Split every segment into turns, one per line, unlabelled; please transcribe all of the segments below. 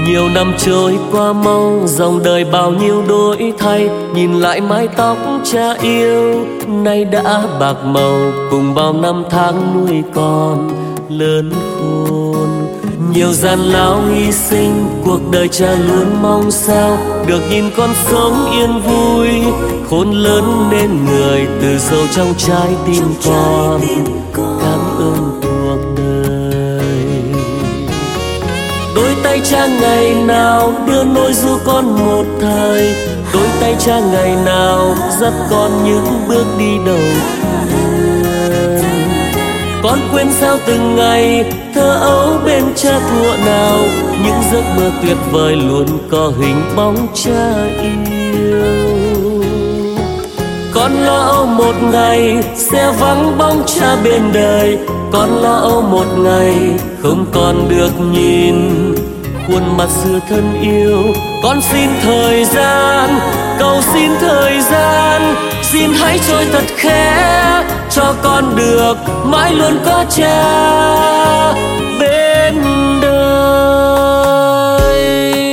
Nhiều năm trôi qua mau, dòng đời bao nhiêu đổi thay. Nhìn lại mái tóc cha yêu, nay đã bạc màu. Cùng bao năm tháng nuôi con lớn khôn. Nhiều gian lao hy sinh, cuộc đời cha luôn mong sao được nhìn con sống yên vui. Khôn lớn nên người từ sâu trong trái tim con. Cảm ơn cuộc đời. Đôi tay cha ngày nào đưa nôi ru con một thời. Đôi tay cha ngày nào dắt con những bước đi đầu tiên. Con quên sao từng ngày thơ ấu bên cha thuở nào. Những giấc mơ tuyệt vời luôn có hình bóng cha yêu. Con lo âu một ngày sẽ vắng bóng cha bên đời. Con lo âu một ngày không còn được nhìn khuôn mặt xưa thân yêu. Con xin thời gian, cầu xin thời gian, xin hãy trôi thật khẽ cho con được mãi luôn có cha bên đời.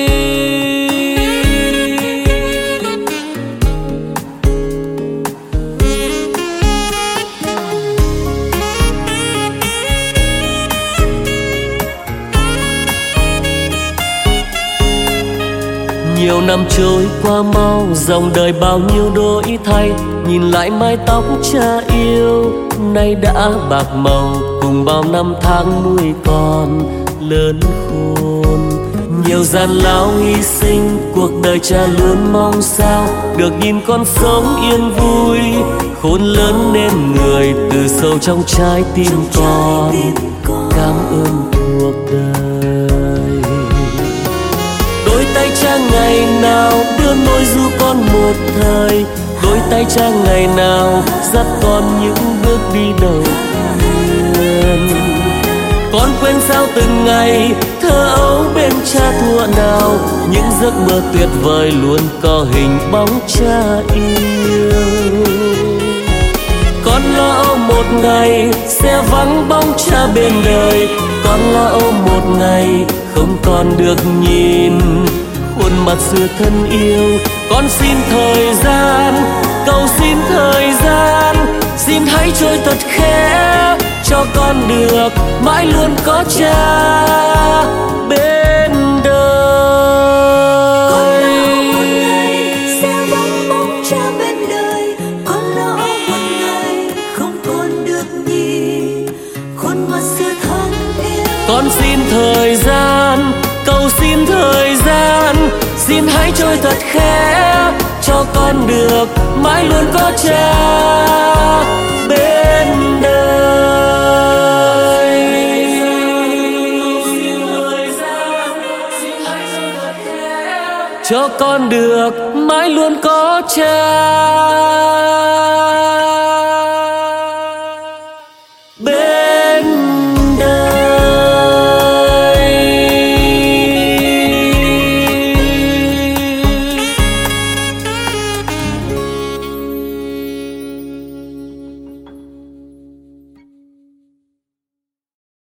Nhiều năm trôi qua mau, dòng đời bao nhiêu đổi thay. Nhìn lại mái tóc cha yêu, nay đã bạc màu. Cùng bao năm tháng nuôi con lớn khôn. Nhiều gian lao hy sinh, cuộc đời cha luôn mong sao được nhìn con sống yên vui. Khôn lớn nên người từ sâu trong trái tim con. Cảm ơn cuộc đời. Đôi tay cha ngày nào đưa nôi ru con một thời. Đôi tay cha ngày nào dắt con những bước đi đầu tiên. Con quên sao từng ngày thơ ấu bên cha thuở nào. Những giấc mơ tuyệt vời luôn có hình bóng cha yêu. Con lo âu một ngày sẽ vắng bóng cha bên đời. Con lo âu một ngày không còn được nhìn khuôn mặt xưa thân yêu. Con xin thời gian, cầu xin thời gian, xin hãy trôi thật khẽ cho con được mãi luôn có cha bên đời.
Con lo âu một ngày sẽ vắng bóng cha bên đời. Con lo âu một ngày không còn được nhìn khuôn mặt xưa thân yêu.
Con xin thời gian, cầu xin thời gian, xin hãy trôi thật khẽ cho con được mãi luôn có cha bên đời. Xin thời gian, xin hãy trôi thật khẽ cho con được mãi luôn có cha